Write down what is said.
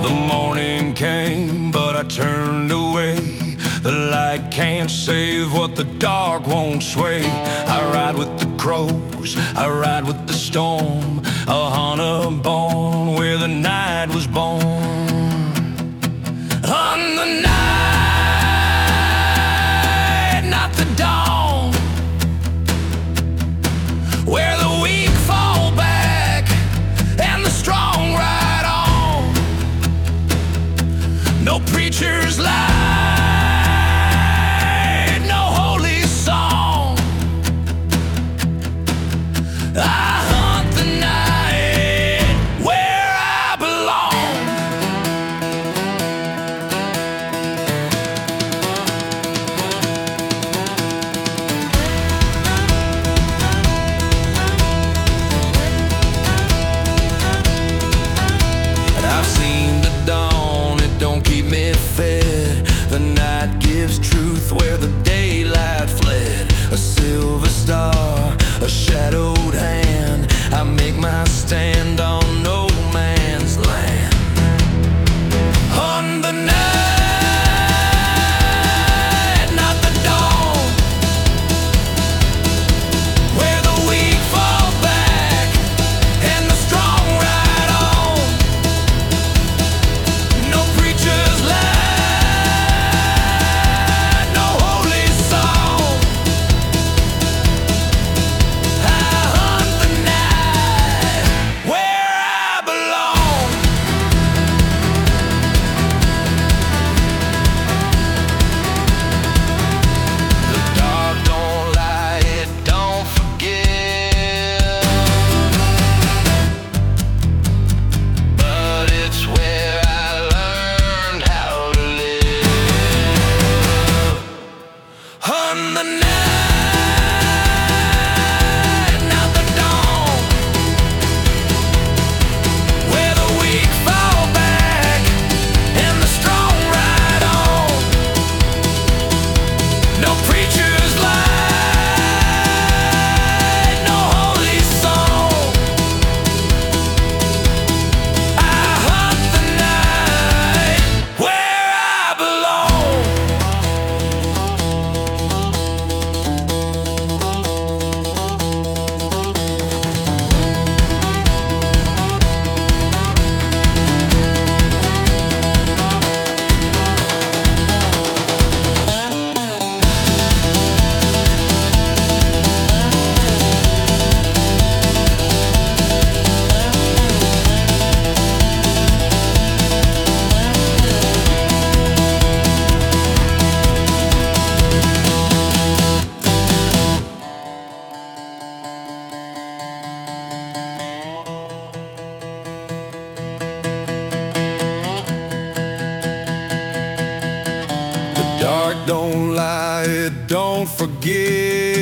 The morning came, but I turned away. The light can't save what the dark won't sway. I ride with the crows, I ride with the storm, a hunter born where the night was born. On the night, not the dawn, where the weak fall back and the strong ride on. No preacher's light, no holy song. I hunt the night where I belong. And I've seen the dawn, it don't keep me fed. The night gives truth where the daylight fled. A silver star, a shadowed hand, I make my stand on no man's land. On the night, not the dawn, where the weak fall back and the strong ride on. No preacher's light, no holy song. I hunt the night where I belong. The dark don't lie, it don't forgive, but it's where I learned how to live. On the night, not the dawn, where the weak fall back and the strong ride on. No preacher's light, no holy song. I hunt the night where I belong. The dark don't lie, it don't forgive,